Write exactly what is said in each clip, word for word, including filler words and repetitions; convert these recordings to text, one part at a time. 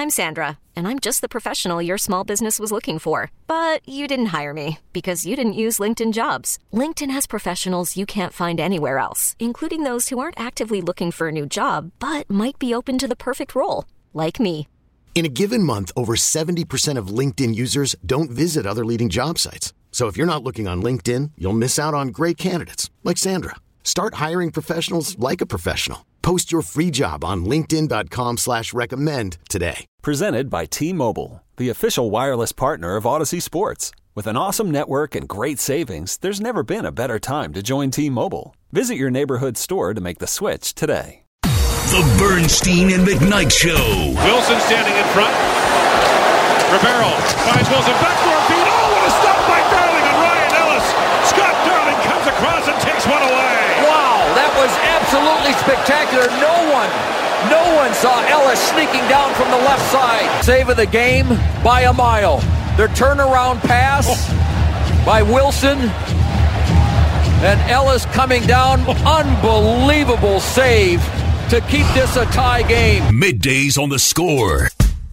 I'm Sandra, and I'm just the professional your small business was looking for. But you didn't hire me because you didn't use LinkedIn Jobs. LinkedIn has professionals you can't find anywhere else, including those who aren't actively looking for a new job, but might be open to the perfect role, like me. In a given month, over seventy percent of LinkedIn users don't visit other leading job sites. So if you're not looking on LinkedIn, you'll miss out on great candidates like Sandra. Start hiring professionals like a professional. Post your free job on linkedin.com slash recommend today. Presented by T-Mobile, the official wireless partner of Odyssey Sports. With an awesome network and great savings, there's never been a better time to join T-Mobile. Visit your neighborhood store to make the switch today. The Bernstein and McKnight Show. Wilson standing in front. Ribeiro finds Wilson backdoor feed. Oh, what a stop by Darling and Ryan Ellis. Scott Darling comes across and takes one away. Wow, that was absolutely spectacular. No one, no one saw Ellis sneaking down from the left side. Save of the game by a mile. Their turnaround pass oh. by Wilson. And Ellis coming down. Unbelievable save to keep this a tie game. Middays on the Score.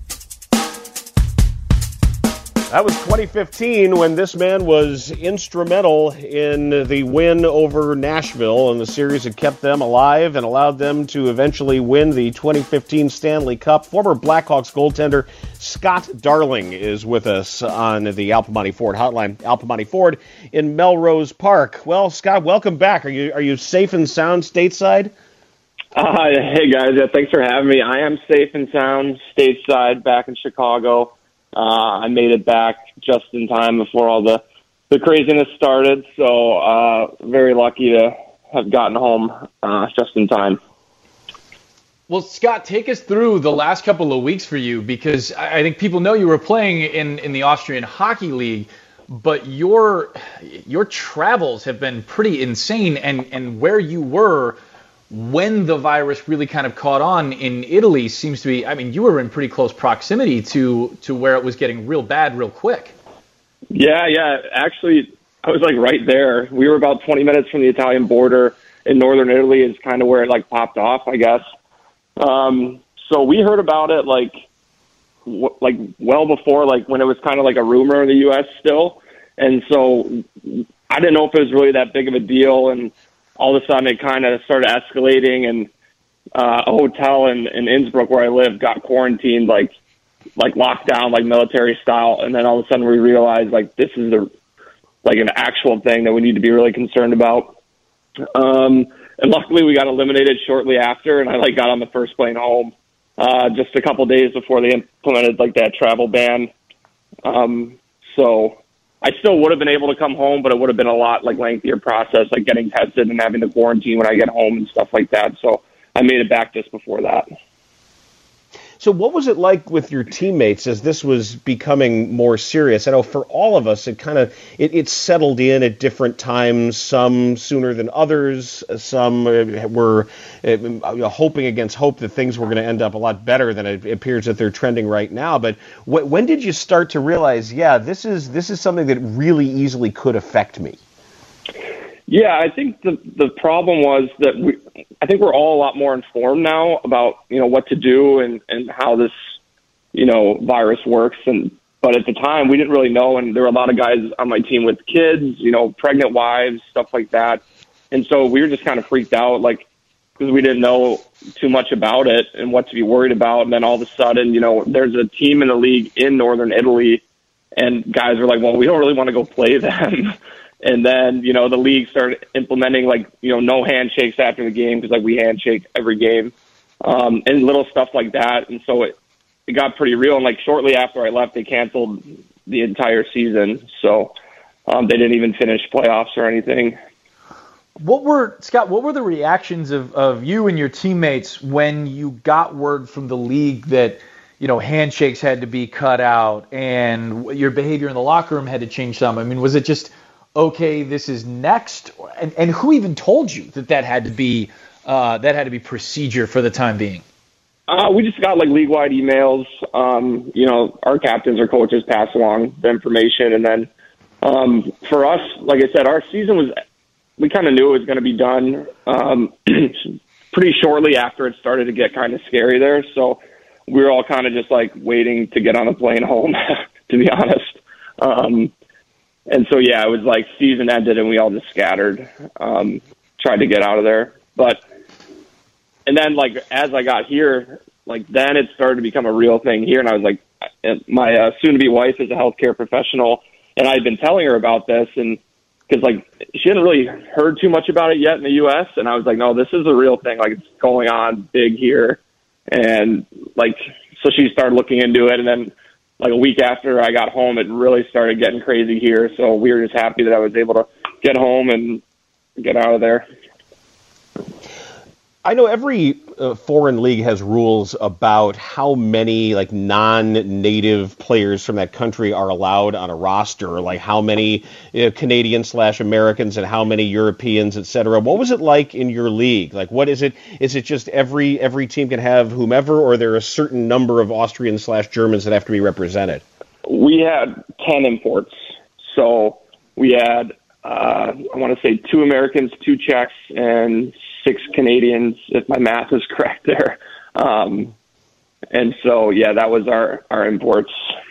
That was twenty fifteen when this man was instrumental in the win over Nashville in the series that kept them alive and allowed them to eventually win the twenty fifteen Stanley Cup. Former Blackhawks goaltender Scott Darling is with us on the Al Piemonte Ford hotline. Al Piemonte Ford in Melrose Park. Well, Scott, welcome back. Are you are you safe and sound stateside? Uh, hey, guys. Yeah, thanks for having me. I am safe and sound stateside back in Chicago. Uh, I made it back just in time before all the, the craziness started, so uh, very lucky to have gotten home uh, just in time. Well, Scott, take us through the last couple of weeks for you, because I think people know you were playing in, in the Austrian Hockey League, but your your travels have been pretty insane, and, and where you were when the virus really kind of caught on in Italy seems to be, I mean, you were in pretty close proximity to, to where it was getting real bad real quick. Yeah, yeah. Actually, I was like right there. We were about twenty minutes from the Italian border in northern Italy is kind of where it like popped off, I guess. Um, so we heard about it like, w- like well before, like when it was kind of like a rumor in the U S still. And so I didn't know if it was really that big of a deal. And all of a sudden it kind of started escalating, and uh, a hotel in, in Innsbruck where I live got quarantined, like, like locked down, like military style. And then all of a sudden we realized like, this is a, like an actual thing that we need to be really concerned about. Um, and luckily we got eliminated shortly after, and I like got on the first plane home, uh, just a couple days before they implemented like that travel ban. Um, so I still would have been able to come home, but it would have been a lot like lengthier process, like getting tested and having to quarantine when I get home and stuff like that. So I made it back just before that. So what was it like with your teammates as this was becoming more serious? I know for all of us, it kind of it, it settled in at different times, some sooner than others. Some were uh, hoping against hope that things were going to end up a lot better than it appears that they're trending right now. But wh- when did you start to realize, yeah, this is this is something that really easily could affect me? Yeah, I think the the problem was that we, I think we're all a lot more informed now about, you know, what to do and, and how this, you know, virus works. And but at the time we didn't really know, and there were a lot of guys on my team with kids, you know, pregnant wives, stuff like that. And so we were just kind of freaked out, like, because we didn't know too much about it and what to be worried about. And then all of a sudden, you know, there's a team in the league in northern Italy, and guys were like, well, we don't really want to go play them. And then, you know, the league started implementing, like, you know, no handshakes after the game because, like, we handshake every game, um, and little stuff like that. And so it, it got pretty real. And, like, shortly after I left, they canceled the entire season. So um, they didn't even finish playoffs or anything. What were, Scott, what were the reactions of, of you and your teammates when you got word from the league that, you know, handshakes had to be cut out and your behavior in the locker room had to change some? I mean, was it just, okay, this is next, and, and who even told you that that had to be uh, that had to be procedure for the time being? Uh, we just got like league-wide emails. Um, you know, our captains or coaches pass along the information, and then um, for us, like I said, our season was we kind of knew it was going to be done um, pretty shortly after it started to get kind of scary there. So we were all kind of just like waiting to get on a plane home, to be honest. Um, and so, yeah, it was like season ended and we all just scattered, um, tried to get out of there. But, and then like, as I got here, like then it started to become a real thing here. And I was like, my uh, soon to be wife is a healthcare professional. And I'd been telling her about this, and because like she hadn't really heard too much about it yet in the U S, and I was like, no, this is a real thing. Like it's going on big here, and like so she started looking into it, and then like a week after I got home, it really started getting crazy here. So we were just happy that I was able to get home and get out of there. I know every uh, foreign league has rules about how many like non-native players from that country are allowed on a roster, like how many you know, Canadians slash Americans and how many Europeans, et cetera. What was it like in your league? Like, what is it? Is it just every every team can have whomever, or are there a certain number of Austrians slash Germans that have to be represented? We had ten imports, so we had uh, I want to say two Americans, two Czechs, and six Canadians, if my math is correct there. Um, and so, yeah, that was our, our imports.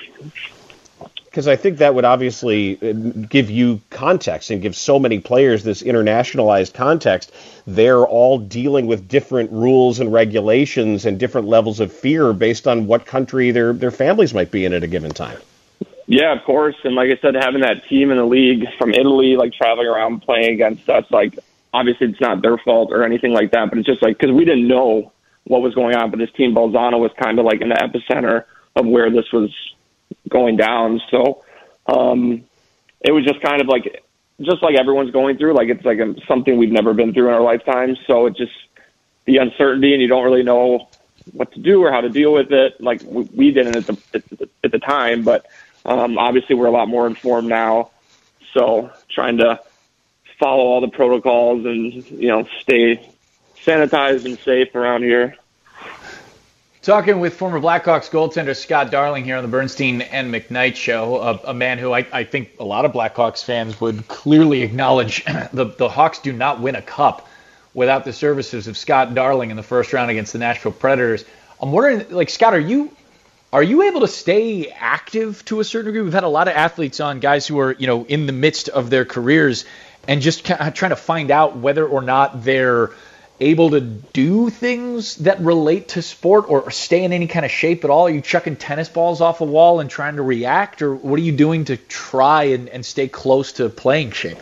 Because I think that would obviously give you context and give so many players this internationalized context. They're all dealing with different rules and regulations and different levels of fear based on what country their, their families might be in at a given time. Yeah, of course. And like I said, having that team in the league from Italy, like traveling around playing against us, like, obviously, it's not their fault or anything like that, but it's just like because we didn't know what was going on. But this team, Bolzano, was kind of like in the epicenter of where this was going down. So um, it was just kind of like, just like everyone's going through. Like it's like a, something we've never been through in our lifetimes. So it just the uncertainty, and you don't really know what to do or how to deal with it. Like we, we didn't at the at the, at the time, but um, obviously we're a lot more informed now. So trying to follow all the protocols and, you know, stay sanitized and safe around here. Talking with former Blackhawks goaltender Scott Darling here on the Bernstein and McKnight Show, a, a man who I, I think a lot of Blackhawks fans would clearly acknowledge the, the Hawks do not win a cup without the services of Scott Darling in the first round against the Nashville Predators. I'm wondering, like, Scott, are you are you able to stay active to a certain degree? We've had a lot of athletes on, guys who are, you know, in the midst of their careers, and just kind of trying to find out whether or not they're able to do things that relate to sport or stay in any kind of shape at all. Are you chucking tennis balls off a wall and trying to react, or what are you doing to try and, and stay close to playing shape?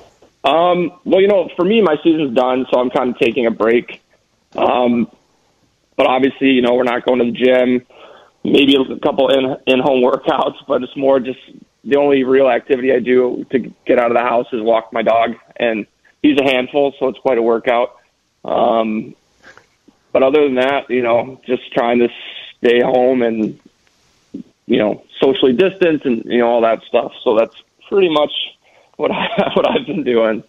Um, well, you know, for me, my season's done, so I'm kind of taking a break. Um, but obviously, you know, we're not going to the gym, maybe a couple in, in-home workouts, but it's more just the only real activity I do to get out of the house is walk my dog, and he's a handful, so it's quite a workout. Um, but other than that, you know, just trying to stay home and, you know, socially distance and, you know, all that stuff. So that's pretty much what I, what I've been doing.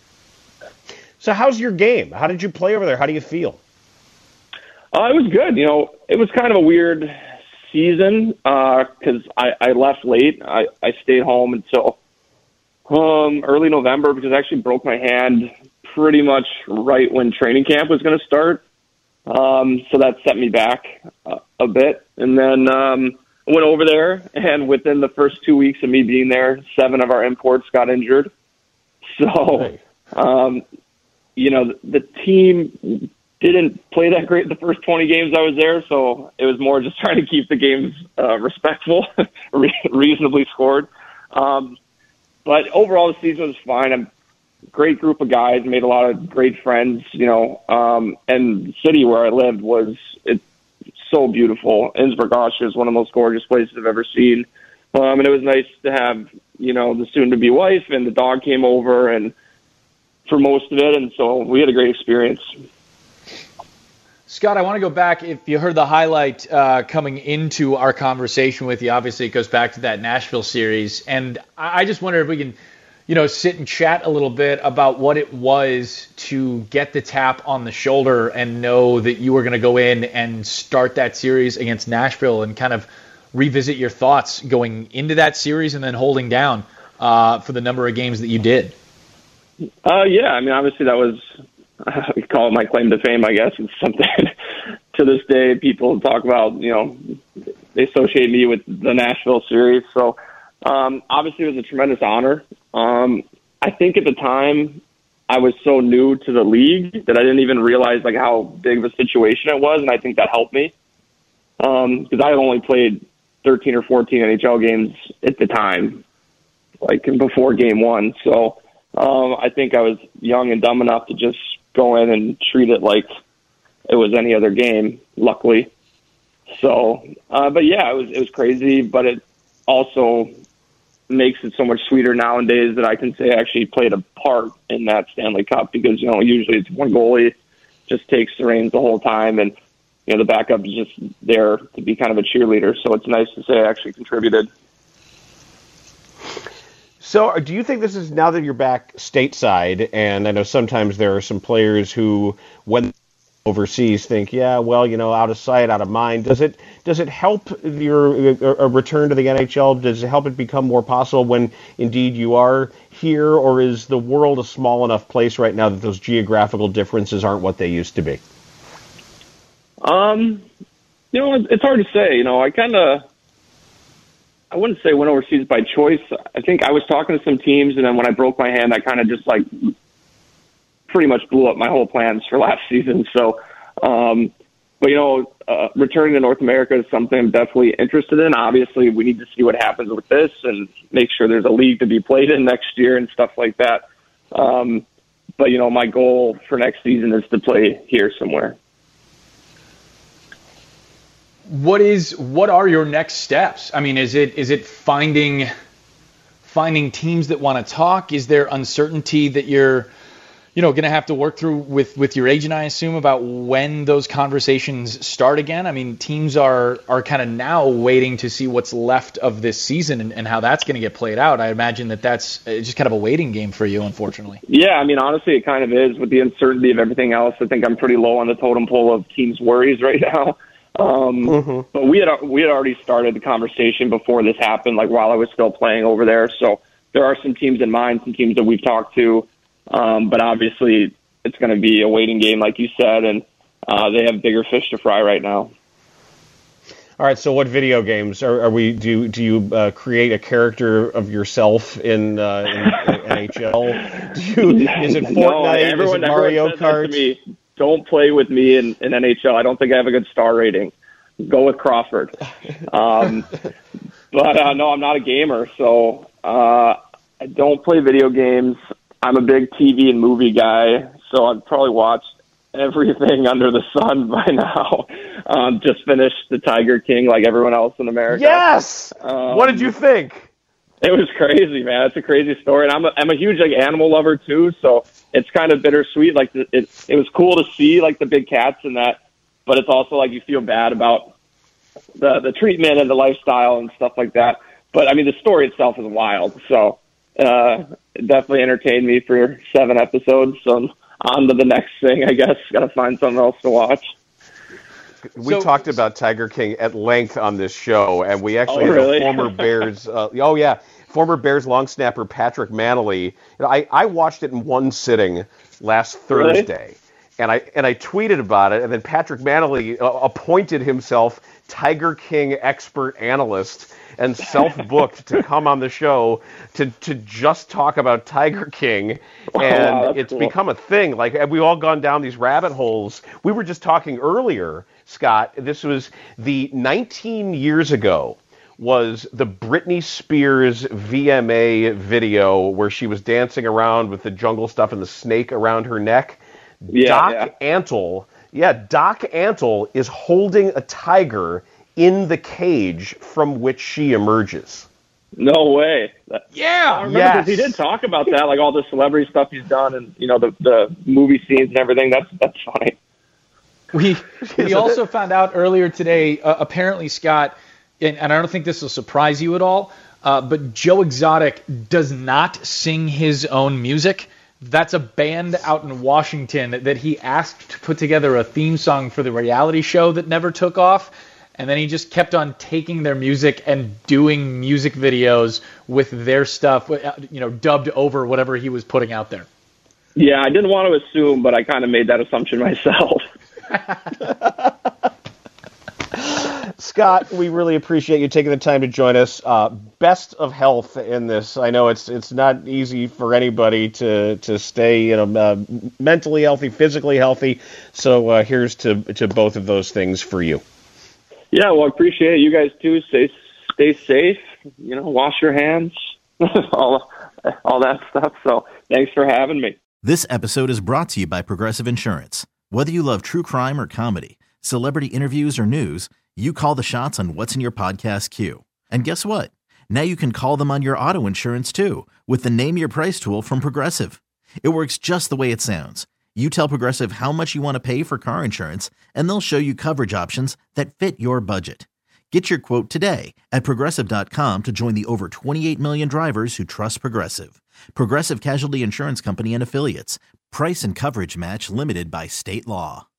So how's your game? How did you play over there? How do you feel? Uh, it was good. You know, it was kind of a weird season because uh, I, I left late. I, I stayed home until um, early November because I actually broke my hand pretty much right when training camp was going to start. Um, so that set me back uh, a bit. And then um, I went over there, and within the first two weeks of me being there, seven of our imports got injured. So, um, you know, the, the team didn't play that great the first twenty games I was there, so it was more just trying to keep the games uh, respectful, re- reasonably scored. Um, but overall, the season was fine. I'm a great group of guys, made a lot of great friends, you know, um, and the city where I lived was it's so beautiful. Innsbruck, Austria is one of the most gorgeous places I've ever seen. Um, and it was nice to have, you know, the soon-to-be wife, and the dog came over and for most of it, and so we had a great experience. Scott, I want to go back. If you heard the highlight uh, coming into our conversation with you, obviously it goes back to that Nashville series. And I just wonder if we can, you know, sit and chat a little bit about what it was to get the tap on the shoulder and know that you were going to go in and start that series against Nashville, and kind of revisit your thoughts going into that series and then holding down uh, for the number of games that you did. Uh, yeah, I mean, obviously that was, we call it my claim to fame, I guess. It's something to this day, people talk about, you know, they associate me with the Nashville series. So um, obviously it was a tremendous honor. Um, I think at the time I was so new to the league that I didn't even realize like how big of a situation it was, and I think that helped me because um, I had only played thirteen or fourteen N H L games at the time, like before game one. So um, I think I was young and dumb enough to just go in and treat it like it was any other game, luckily. So, uh, but yeah, it was, it was crazy, but it also makes it so much sweeter nowadays that I can say I actually played a part in that Stanley Cup because, you know, usually it's one goalie just takes the reins the whole time and, you know, the backup is just there to be kind of a cheerleader. So it's nice to say I actually contributed. So do you think this is, now that you're back stateside, and I know sometimes there are some players who, when overseas, think, yeah, well, you know, out of sight, out of mind. Does it does it help your a return to the N H L? Does it help it become more possible when indeed you are here, or is the world a small enough place right now that those geographical differences aren't what they used to be? Um, you know, it's hard to say. You know, I kind of, I wouldn't say went overseas by choice. I think I was talking to some teams, and then when I broke my hand, I kind of just like pretty much blew up my whole plans for last season. So, um, but you know, uh, returning to North America is something I'm definitely interested in. Obviously, we need to see what happens with this and make sure there's a league to be played in next year and stuff like that. Um, but you know, my goal for next season is to play here somewhere. What is what are your next steps? I mean, is it is it finding finding teams that want to talk? Is there uncertainty that you're you know going to have to work through with, with your agent, I assume, about when those conversations start again? I mean, teams are are kind of now waiting to see what's left of this season and, and how that's going to get played out. I imagine that that's just kind of a waiting game for you, unfortunately. Yeah, I mean, honestly, it kind of is with the uncertainty of everything else. I think I'm pretty low on the totem pole of teams' worries right now. Um, mm-hmm. But we had we had already started the conversation before this happened, like while I was still playing over there. So there are some teams in mind, some teams that we've talked to. Um, but obviously, it's going to be a waiting game, like you said, and uh, they have bigger fish to fry right now. All right. So, what video games are, are we? Do do you uh, create a character of yourself in, uh, in, in N H L? Do you, is it Fortnite? No, everyone, is it Mario everyone says Kart? That to me. Don't play with me in, in N H L. I don't think I have a good star rating. Go with Crawford. Um, but uh, no, I'm not a gamer, so uh, I don't play video games. I'm a big T V and movie guy, so I've probably watched everything under the sun by now. Um, just finished The Tiger King like everyone else in America. Yes! Um, what did you think? It was crazy, man. It's a crazy story, and I'm a, I'm a huge like animal lover too. So it's kind of bittersweet. Like it, it, it was cool to see like the big cats and that, but it's also like you feel bad about the the treatment and the lifestyle and stuff like that. But I mean, the story itself is wild. So uh, it definitely entertained me for seven episodes. So on to the next thing, I guess. Got to find something else to watch. We so, talked about Tiger King at length on this show, and we actually oh, had really? a former Bears. Uh, oh yeah, former Bears long snapper Patrick Mannelly. You know, I I watched it in one sitting last Thursday, really? and I and I tweeted about it, and then Patrick Mannelly uh, appointed himself Tiger King expert analyst and self-booked to come on the show to to just talk about Tiger King, and wow, it's cool. become a thing. Like we've all gone down these rabbit holes. We were just talking earlier, Scott, this was the nineteen years ago was the Britney Spears V M A video where she was dancing around with the jungle stuff and the snake around her neck. Yeah, Doc yeah. Antle, yeah, Doc Antle is holding a tiger in the cage from which she emerges. No way. Yeah, I remember yes. because he did talk about that, like all the celebrity stuff he's done and, you know, the, the movie scenes and everything. That's that's funny. We we also found out earlier today, uh, apparently, Scott, and, and I don't think this will surprise you at all, uh, but Joe Exotic does not sing his own music. That's a band out in Washington that he asked to put together a theme song for the reality show that never took off. And then he just kept on taking their music and doing music videos with their stuff, you know, dubbed over whatever he was putting out there. Yeah, I didn't want to assume, but I kind of made that assumption myself. Scott, we really appreciate you taking the time to join us. Uh, best of health in this. I know it's it's not easy for anybody to to stay, you know, uh, mentally healthy, physically healthy. So uh, here's to to both of those things for you. Yeah, well, I appreciate it. You guys too. Stay stay safe. You know, wash your hands, all all that stuff. So thanks for having me. This episode is brought to you by Progressive Insurance. Whether you love true crime or comedy, celebrity interviews or news, you call the shots on what's in your podcast queue. And guess what? Now you can call them on your auto insurance too with the Name Your Price tool from Progressive. It works just the way it sounds. You tell Progressive how much you want to pay for car insurance, and they'll show you coverage options that fit your budget. Get your quote today at Progressive dot com to join the over twenty-eight million drivers who trust Progressive. Progressive Casualty Insurance Company and Affiliates. Price and coverage match limited by state law.